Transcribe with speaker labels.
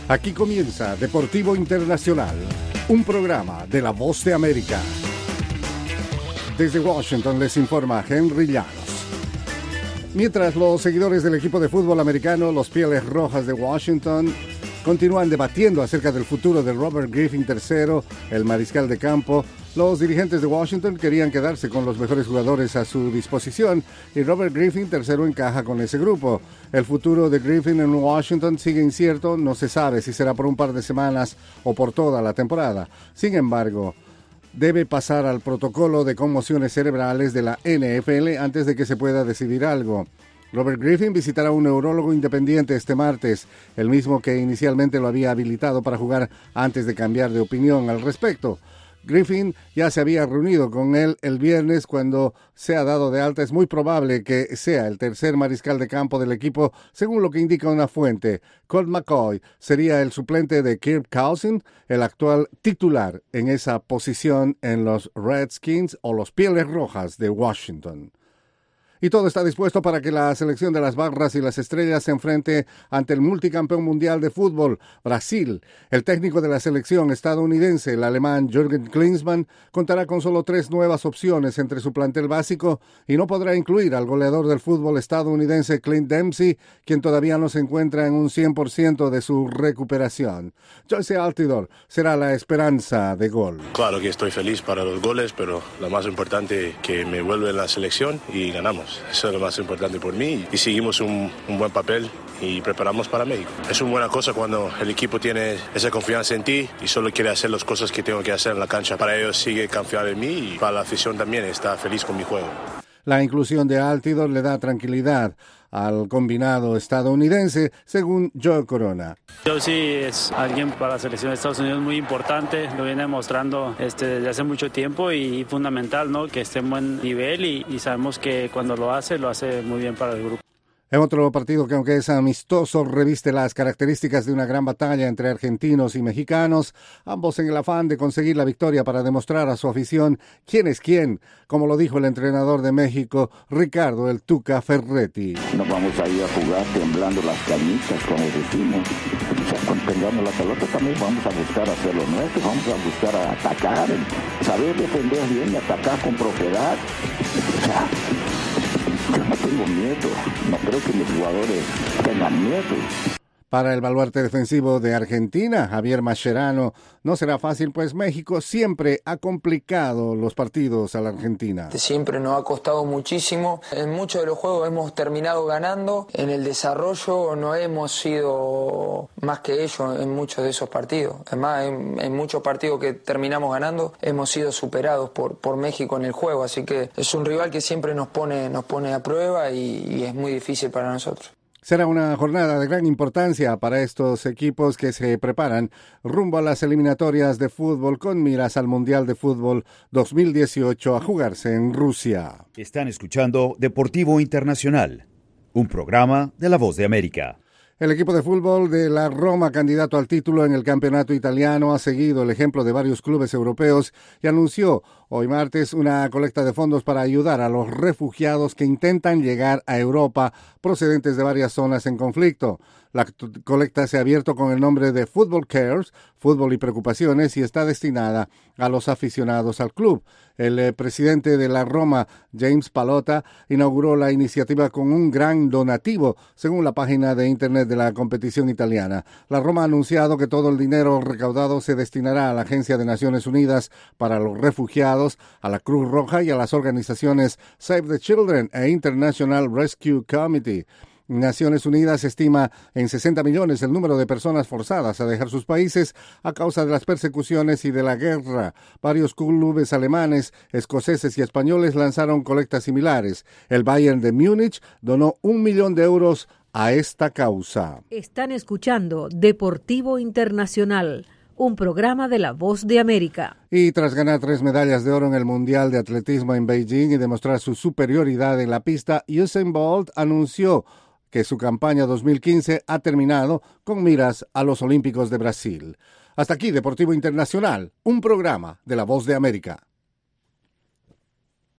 Speaker 1: Aquí comienza Deportivo Internacional, un programa de La Voz de América. Desde Washington les informa Henry Llanos. Mientras los seguidores del equipo de fútbol americano, los Pieles Rojas de Washington, continúan debatiendo acerca del futuro de Robert Griffin III, el mariscal de campo, los dirigentes de Washington querían quedarse con los mejores jugadores a su disposición y Robert Griffin III encaja con ese grupo. El futuro de Griffin en Washington sigue incierto, no se sabe si será por un par de semanas o por toda la temporada. Sin embargo, debe pasar al protocolo de conmociones cerebrales de la NFL antes de que se pueda decidir algo. Robert Griffin visitará a un neurólogo independiente este martes, el mismo que inicialmente lo había habilitado para jugar antes de cambiar de opinión al respecto. Griffin ya se había reunido con él el viernes cuando se ha dado de alta. Es muy probable que sea el tercer mariscal de campo del equipo, según lo que indica una fuente. Colt McCoy sería el suplente de Kirk Cousins, el actual titular en esa posición en los Redskins o los Pieles Rojas de Washington. Y todo está dispuesto para que la selección de las Barras y las Estrellas se enfrente ante el multicampeón mundial de fútbol, Brasil. El técnico de la selección estadounidense, el alemán Jürgen Klinsmann, contará con solo 3 nuevas opciones entre su plantel básico y no podrá incluir al goleador del fútbol estadounidense Clint Dempsey, quien todavía no se encuentra en un 100% de su recuperación. Joyce Altidore será la esperanza de gol.
Speaker 2: Claro que estoy feliz para los goles, pero lo más importante es que me vuelve la selección y ganamos. Eso es lo más importante por mí y seguimos un buen papel y preparamos para México. Es una buena cosa cuando el equipo tiene esa confianza en ti y solo quiere hacer las cosas que tengo que hacer en la cancha. Para ellos sigue confiar en mí y para la afición también está feliz con mi juego.
Speaker 1: La inclusión de Altidore le da tranquilidad al combinado estadounidense, según Joe Corona.
Speaker 3: Josie es alguien para la selección de Estados Unidos muy importante, lo viene demostrando desde hace mucho tiempo y fundamental, ¿no? Que esté en buen nivel y sabemos que cuando lo hace muy bien para el grupo.
Speaker 1: En otro partido que, aunque es amistoso, reviste las características de una gran batalla entre argentinos y mexicanos, ambos en el afán de conseguir la victoria para demostrar a su afición quién es quién, como lo dijo el entrenador de México, Ricardo El Tuca Ferretti.
Speaker 4: No vamos a ir a jugar temblando las canitas, como decimos. O sea, cuando tengamos la pelota también vamos a buscar hacer lo nuestro, vamos a buscar a atacar, saber defender bien y atacar con propiedad. O sea, yo no tengo miedo, no creo que mis jugadores tengan miedo.
Speaker 1: Para el baluarte defensivo de Argentina, Javier Mascherano, no será fácil, pues México siempre ha complicado los partidos a la Argentina.
Speaker 5: Siempre nos ha costado muchísimo. En muchos de los juegos hemos terminado ganando. En el desarrollo no hemos sido más que ellos en muchos de esos partidos. Además, en muchos partidos que terminamos ganando, hemos sido superados por México en el juego. Así que es un rival que siempre nos pone a prueba y es muy difícil para nosotros.
Speaker 1: Será una jornada de gran importancia para estos equipos que se preparan rumbo a las eliminatorias de fútbol con miras al Mundial de Fútbol 2018 a jugarse en Rusia.
Speaker 6: Están escuchando Deportivo Internacional, un programa de La Voz de América.
Speaker 1: El equipo de fútbol de la Roma, candidato al título en el campeonato italiano, ha seguido el ejemplo de varios clubes europeos y anunció hoy martes una colecta de fondos para ayudar a los refugiados que intentan llegar a Europa procedentes de varias zonas en conflicto. La colecta se ha abierto con el nombre de Football Cares, Fútbol y Preocupaciones, y está destinada a los aficionados al club. El presidente de la Roma, James Pallotta, inauguró la iniciativa con un gran donativo, según la página de internet de la competición italiana. La Roma ha anunciado que todo el dinero recaudado se destinará a la Agencia de Naciones Unidas para los Refugiados, a la Cruz Roja y a las organizaciones Save the Children e International Rescue Committee. Naciones Unidas estima en 60 millones el número de personas forzadas a dejar sus países a causa de las persecuciones y de la guerra. Varios clubes alemanes, escoceses y españoles lanzaron colectas similares. El Bayern de Múnich donó 1 millón de euros a esta causa.
Speaker 7: Están escuchando Deportivo Internacional, un programa de La Voz de América.
Speaker 1: Y tras ganar 3 medallas de oro en el Mundial de Atletismo en Beijing y demostrar su superioridad en la pista, Usain Bolt anunció que su campaña 2015 ha terminado con miras a los Olímpicos de Brasil. Hasta aquí Deportivo Internacional, un programa de La Voz de América.